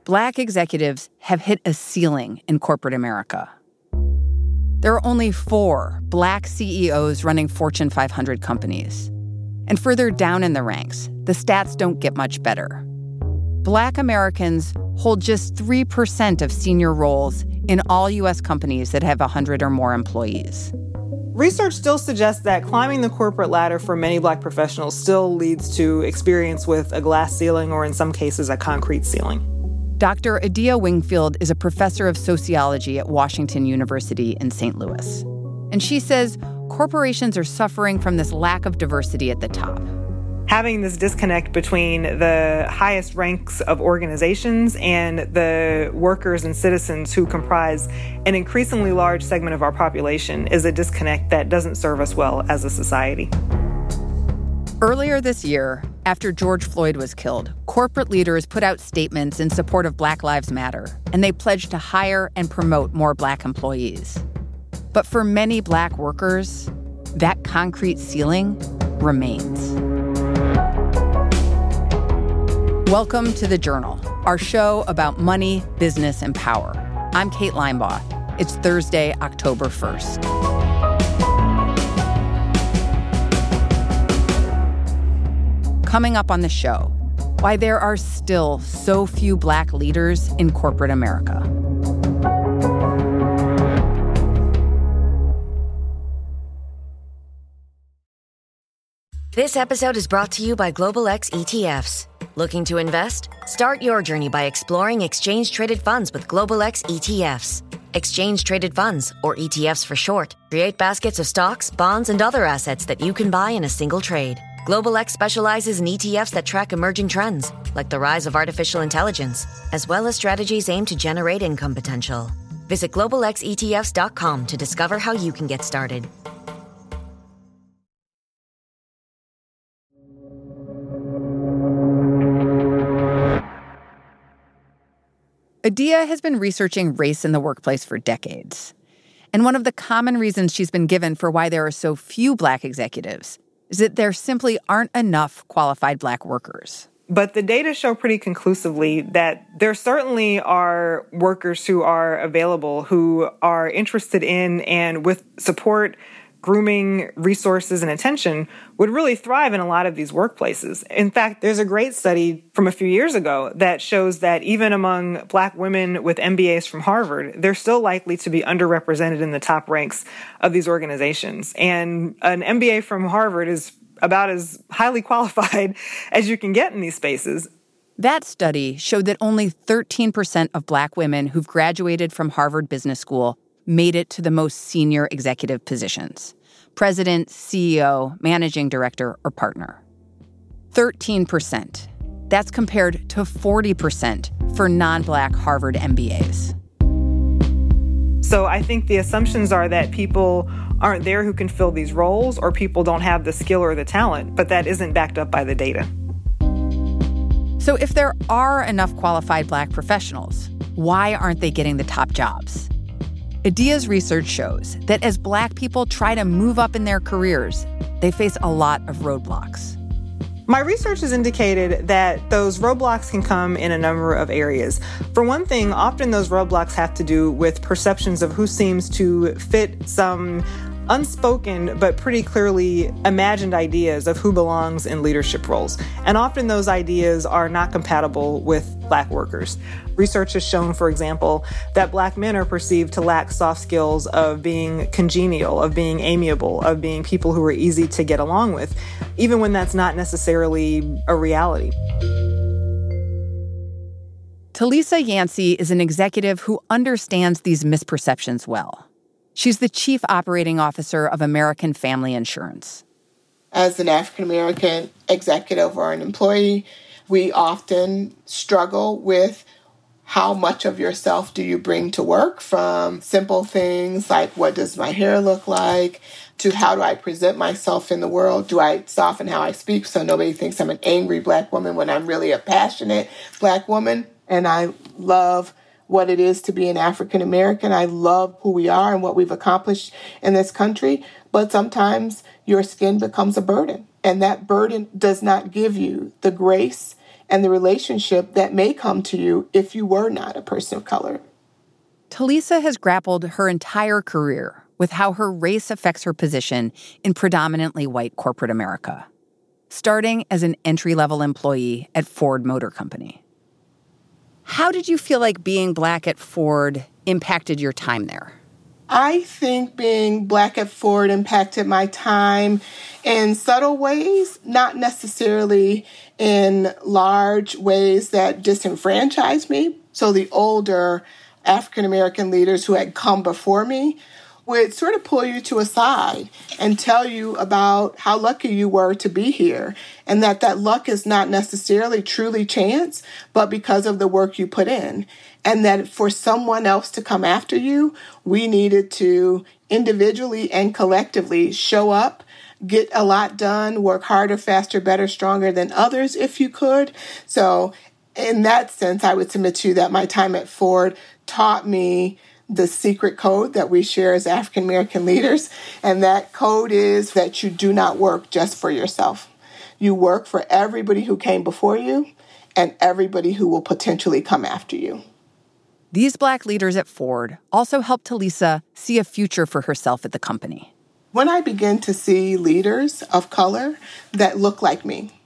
Black executives have hit a ceiling in corporate America. There are only 4 Black CEOs running Fortune 500 companies. And further down in the ranks, the stats don't get much better. Black Americans hold just 3% of senior roles in all U.S. companies that have 100 or more employees. Research still suggests that climbing the corporate ladder for many Black professionals still leads to experience with a glass ceiling or, in some cases, a concrete ceiling. Dr. Adia Wingfield is a professor of sociology at Washington University in St. Louis. And she says corporations are suffering from this lack of diversity at the top. Having this disconnect between the highest ranks of organizations and the workers and citizens who comprise an increasingly large segment of our population is a disconnect that doesn't serve us well as a society. Earlier this year, after George Floyd was killed, corporate leaders put out statements in support of Black Lives Matter, and they pledged to hire and promote more Black employees. But for many Black workers, that concrete ceiling remains. Welcome to The Journal, our show about money, business, and power. I'm Kate Linebaugh. It's Thursday, October 1st. Coming up on the show, why there are still so few Black leaders in corporate America. This episode is brought to you by Global X ETFs. Looking to invest? Start your journey by exploring exchange-traded funds with Global X ETFs. Exchange-traded funds, or ETFs for short, create baskets of stocks, bonds, and other assets that you can buy in a single trade. Global X specializes in ETFs that track emerging trends, like the rise of artificial intelligence, as well as strategies aimed to generate income potential. Visit globalxetfs.com to discover how you can get started. Adia has been researching race in the workplace for decades. And one of the common reasons she's been given for why there are so few Black executives is that there simply aren't enough qualified Black workers. But the data show pretty conclusively that there certainly are workers who are available, who are interested in and with support, grooming, resources, and attention would really thrive in a lot of these workplaces. In fact, there's a great study from a few years ago that shows that even among Black women with MBAs from Harvard, they're still likely to be underrepresented in the top ranks of these organizations. And an MBA from Harvard is about as highly qualified as you can get in these spaces. That study showed that only 13% of Black women who've graduated from Harvard Business School made it to the most senior executive positions: president, CEO, managing director, or partner. 13%. That's compared to 40% for non-Black Harvard MBAs. So I think the assumptions are that people aren't there who can fill these roles, or people don't have the skill or the talent, but that isn't backed up by the data. So if there are enough qualified Black professionals, why aren't they getting the top jobs? Adia's research shows that as Black people try to move up in their careers, they face a lot of roadblocks. My research has indicated that those roadblocks can come in a number of areas. For one thing, often those roadblocks have to do with perceptions of who seems to fit some unspoken but pretty clearly imagined ideas of who belongs in leadership roles. And often those ideas are not compatible with Black workers. Research has shown, for example, that Black men are perceived to lack soft skills of being congenial, of being amiable, of being people who are easy to get along with, even when that's not necessarily a reality. Talisa Yancey is an executive who understands these misperceptions well. She's the chief operating officer of American Family Insurance. As an African-American executive or an employee, we often struggle with how much of yourself do you bring to work, from simple things like what does my hair look like, to how do I present myself in the world? Do I soften how I speak so nobody thinks I'm an angry Black woman when I'm really a passionate Black woman? And I love what it is to be an African American. I love who we are and what we've accomplished in this country. But sometimes your skin becomes a burden, and that burden does not give you the grace and the relationship that may come to you if you were not a person of color. Talisa has grappled her entire career with how her race affects her position in predominantly white corporate America, starting as an entry-level employee at Ford Motor Company. How did you feel like being Black at Ford impacted your time there? I think being Black at Ford impacted my time in subtle ways, not necessarily in large ways that disenfranchised me. So the older African-American leaders who had come before me would sort of pull you to a side and tell you about how lucky you were to be here, and that luck is not necessarily truly chance, but because of the work you put in. And that for someone else to come after you, we needed to individually and collectively show up, get a lot done, work harder, faster, better, stronger than others if you could. So in that sense, I would submit to you that my time at Ford taught me the secret code that we share as African-American leaders. And that code is that you do not work just for yourself. You work for everybody who came before you and everybody who will potentially come after you. These Black leaders at Ford also helped Talisa see a future for herself at the company. When I begin to see leaders of color that look like me,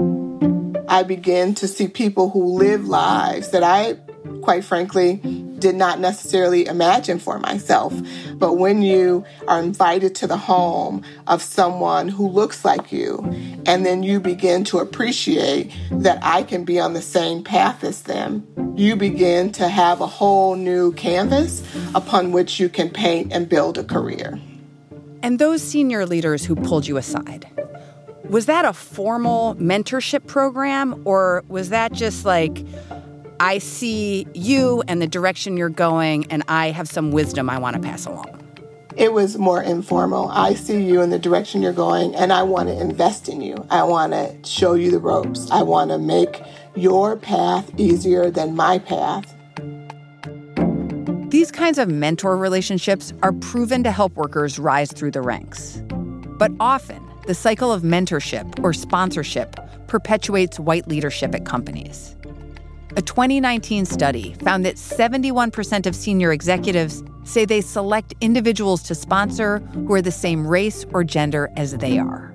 I begin to see people who live lives that I, quite frankly, did not necessarily imagine for myself. But when you are invited to the home of someone who looks like you, and then you begin to appreciate that I can be on the same path as them, you begin to have a whole new canvas upon which you can paint and build a career. And those senior leaders who pulled you aside, was that a formal mentorship program, or was that just like, I see you and the direction you're going, and I have some wisdom I want to pass along? It was more informal. I see you in the direction you're going, and I want to invest in you. I want to show you the ropes. I want to make your path easier than my path. These kinds of mentor relationships are proven to help workers rise through the ranks. But often, the cycle of mentorship or sponsorship perpetuates white leadership at companies. A 2019 study found that 71% of senior executives say they select individuals to sponsor who are the same race or gender as they are.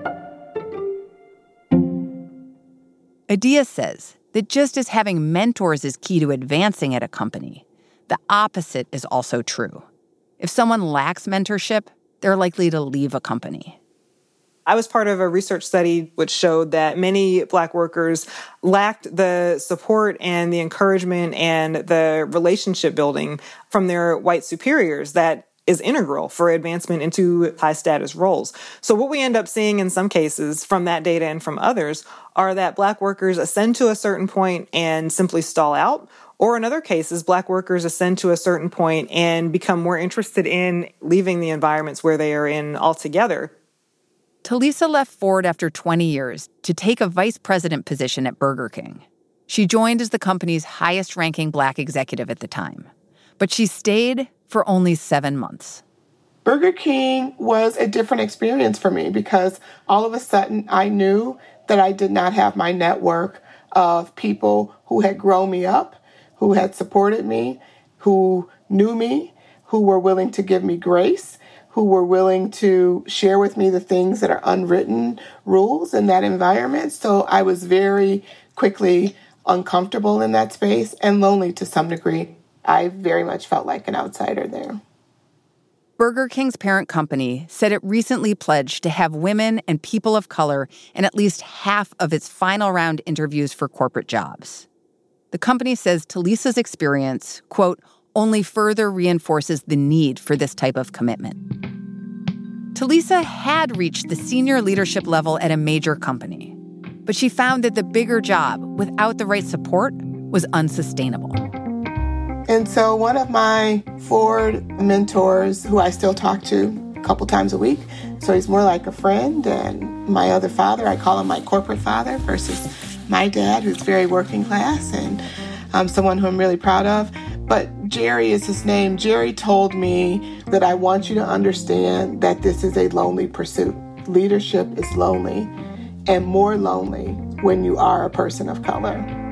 Adia says that just as having mentors is key to advancing at a company, the opposite is also true. If someone lacks mentorship, they're likely to leave a company. I was part of a research study which showed that many Black workers lacked the support and the encouragement and the relationship building from their white superiors that is integral for advancement into high-status roles. So what we end up seeing in some cases from that data and from others are that Black workers ascend to a certain point and simply stall out, or in other cases, Black workers ascend to a certain point and become more interested in leaving the environments where they are in altogether. Talisa left Ford after 20 years to take a vice president position at Burger King. She joined as the company's highest-ranking Black executive at the time. But she stayed for only 7 months. Burger King was a different experience for me because all of a sudden I knew that I did not have my network of people who had grown me up, who had supported me, who knew me, who were willing to give me grace, who were willing to share with me the things that are unwritten rules in that environment. So I was very quickly uncomfortable in that space and lonely to some degree. I very much felt like an outsider there. Burger King's parent company said it recently pledged to have women and people of color in at least half of its final round interviews for corporate jobs. The company says Talisa's experience, quote, only further reinforces the need for this type of commitment. Talisa had reached the senior leadership level at a major company, but she found that the bigger job, without the right support, was unsustainable. And so one of my Ford mentors, who I still talk to a couple times a week, so he's more like a friend, and my other father, I call him my corporate father versus my dad, who's very working class and someone who I'm really proud of. But Jerry is his name. Jerry told me that I want you to understand that this is a lonely pursuit. Leadership is lonely, and more lonely when you are a person of color.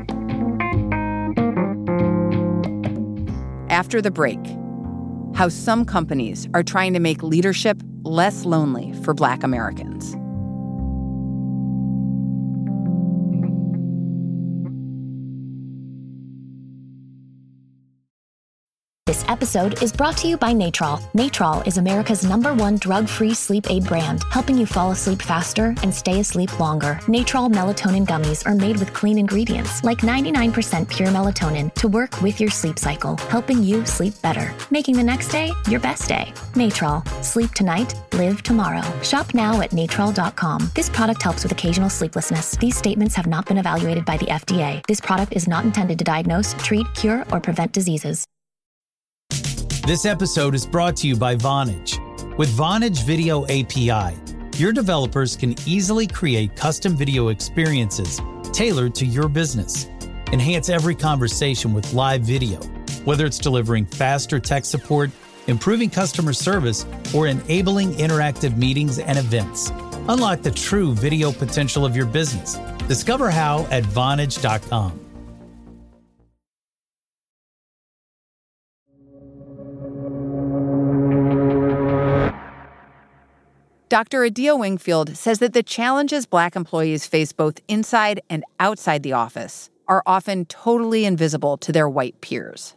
After the break, how some companies are trying to make leadership less lonely for Black Americans. This episode is brought to you by Natrol. Natrol is America's #1 drug-free sleep aid brand, helping you fall asleep faster and stay asleep longer. Natrol melatonin gummies are made with clean ingredients, like 99% pure melatonin, to work with your sleep cycle, helping you sleep better, making the next day your best day. Natrol. Sleep tonight, live tomorrow. Shop now at natrol.com. This product helps with occasional sleeplessness. These statements have not been evaluated by the FDA. This product is not intended to diagnose, treat, cure, or prevent diseases. This episode is brought to you by Vonage. With Vonage Video API, your developers can easily create custom video experiences tailored to your business. Enhance every conversation with live video, whether it's delivering faster tech support, improving customer service, or enabling interactive meetings and events. Unlock the true video potential of your business. Discover how at Vonage.com. Dr. Adia Wingfield says that the challenges Black employees face both inside and outside the office are often totally invisible to their white peers.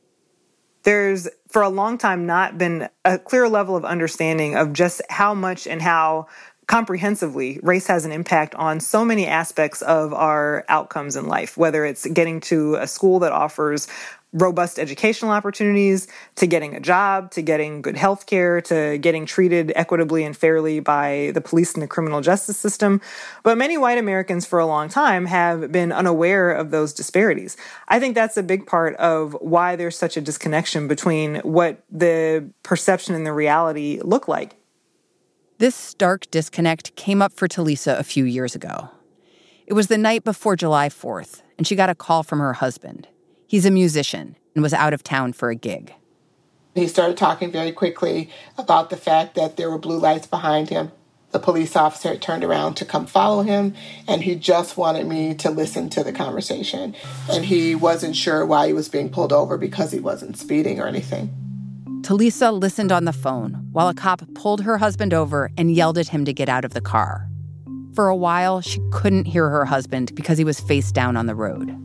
There's, for a long time, not been a clear level of understanding of just how much and how comprehensively race has an impact on so many aspects of our outcomes in life, whether it's getting to a school that offers robust educational opportunities, to getting a job, to getting good health care, to getting treated equitably and fairly by the police and the criminal justice system. But many white Americans for a long time have been unaware of those disparities. I think that's a big part of why there's such a disconnection between what the perception and the reality look like. This stark disconnect came up for Talisa a few years ago. It was the night before July 4th, and she got a call from her husband. He's a musician and was out of town for a gig. He started talking very quickly about the fact that there were blue lights behind him. The police officer had turned around to come follow him, and he just wanted me to listen to the conversation. And he wasn't sure why he was being pulled over because he wasn't speeding or anything. Talisa listened on the phone while a cop pulled her husband over and yelled at him to get out of the car. For a while, she couldn't hear her husband because he was face down on the road.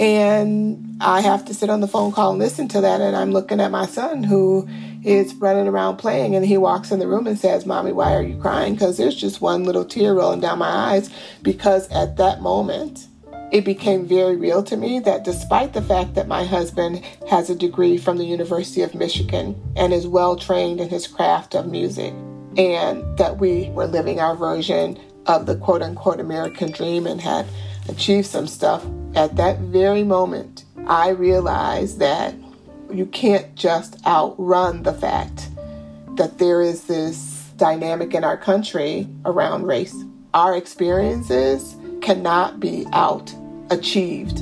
And I have to sit on the phone call and listen to that. And I'm looking at my son who is running around playing. And he walks in the room and says, "Mommy, why are you crying?" Because there's just one little tear rolling down my eyes. Because at that moment, it became very real to me that despite the fact that my husband has a degree from the University of Michigan and is well trained in his craft of music, and that we were living our version of the quote unquote American dream and had achieved some stuff, at that very moment, I realized that you can't just outrun the fact that there is this dynamic in our country around race. Our experiences cannot be out-achieved.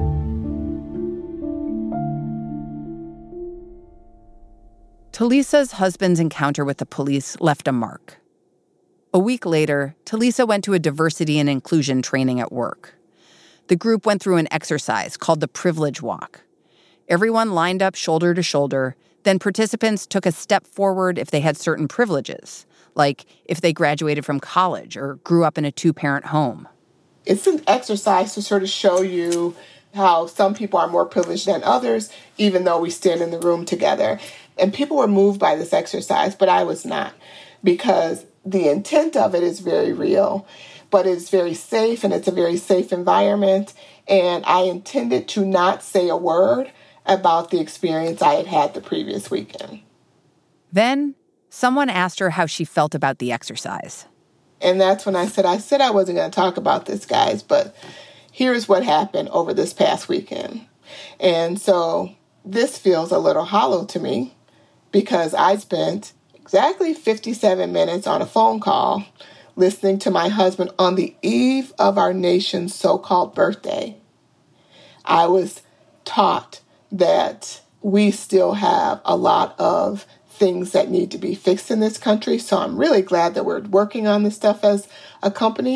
Talisa's husband's encounter with the police left a mark. A week later, Talisa went to a diversity and inclusion training at work. The group went through an exercise called the Privilege Walk. Everyone lined up shoulder to shoulder, then participants took a step forward if they had certain privileges, like if they graduated from college or grew up in a two-parent home. It's an exercise to sort of show you how some people are more privileged than others, even though we stand in the room together. And people were moved by this exercise, but I was not, because the intent of it is very real, but it's very safe, and it's a very safe environment. And I intended to not say a word about the experience I had had the previous weekend. Then someone asked her how she felt about the exercise. And that's when I said I wasn't going to talk about this, guys, but here's what happened over this past weekend. And so this feels a little hollow to me because I spent exactly 57 minutes on a phone call listening to my husband on the eve of our nation's so-called birthday. I was taught that we still have a lot of things that need to be fixed in this country. So I'm really glad that we're working on this stuff as a company.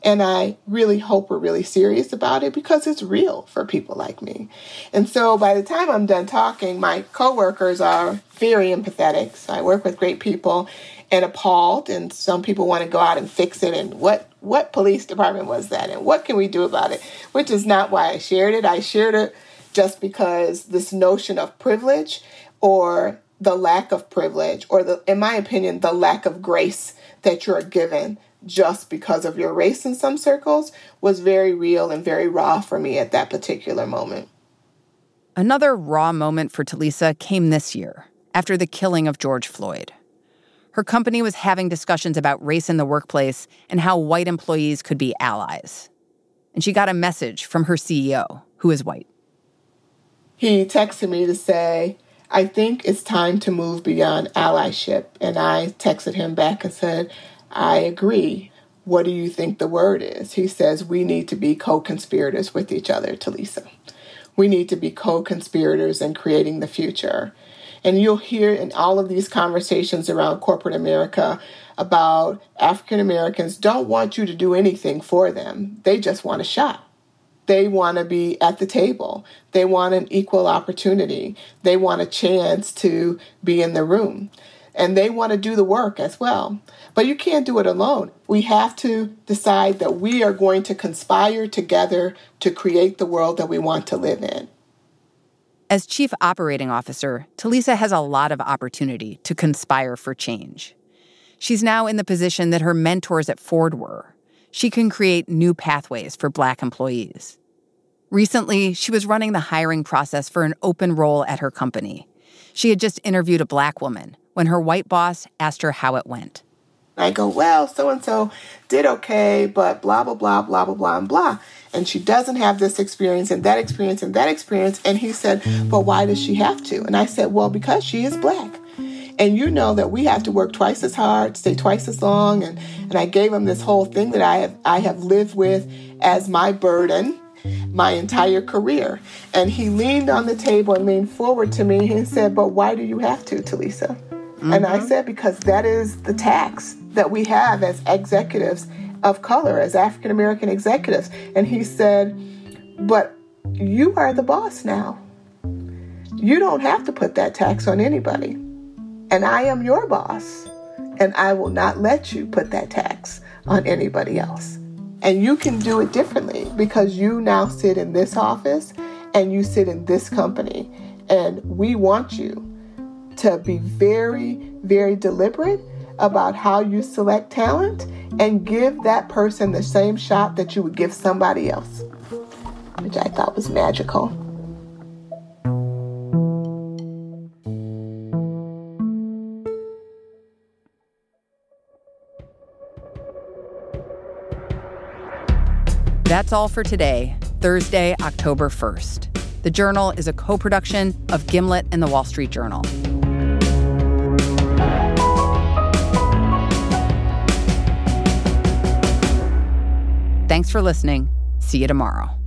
And I really hope we're really serious about it because it's real for people like me. And so by the time I'm done talking, my coworkers are very empathetic. So I work with great people and appalled. And some people want to go out and fix it. And what police department was that? And what can we do about it? Which is not why I shared it. I shared it just because this notion of privilege or the lack of privilege or, in my opinion, the lack of grace that you're given just because of your race in some circles was very real and very raw for me at that particular moment. Another raw moment for Talisa came this year, after the killing of George Floyd. Her company was having discussions about race in the workplace and how white employees could be allies. And she got a message from her CEO, who is white. He texted me to say, I think it's time to move beyond allyship. And I texted him back and said, I agree. What do you think the word is? He says, we need to be co-conspirators with each other, Talisa. We need to be co-conspirators in creating the future. And you'll hear in all of these conversations around corporate America about African Americans don't want you to do anything for them. They just want a shot. They want to be at the table. They want an equal opportunity. They want a chance to be in the room. And they want to do the work as well. But you can't do it alone. We have to decide that we are going to conspire together to create the world that we want to live in. As Chief Operating Officer, Talisa has a lot of opportunity to conspire for change. She's now in the position that her mentors at Ford were. She can create new pathways for Black employees. Recently, she was running the hiring process for an open role at her company. She had just interviewed a Black woman when her white boss asked her how it went. I go, well, so-and-so did okay, but blah, blah, blah, blah, blah, blah, and blah. And she doesn't have this experience and that experience and that experience. And he said, but why does she have to? And I said, well, because she is Black. And you know that we have to work twice as hard, stay twice as long. And I gave him this whole thing that I have lived with as my burden my entire career. And he leaned on the table and leaned forward to me and said, but why do you have to, Talisa? Mm-hmm. And I said, because that is the tax that we have as executives of color, as African-American executives. And he said, but you are the boss now. You don't have to put that tax on anybody. And I am your boss. And I will not let you put that tax on anybody else. And you can do it differently because you now sit in this office and you sit in this company. And we want you to be very, very deliberate about how you select talent and give that person the same shot that you would give somebody else, which I thought was magical. That's all for today, Thursday, October 1st. The Journal is a co-production of Gimlet and The Wall Street Journal. Thanks for listening. See you tomorrow.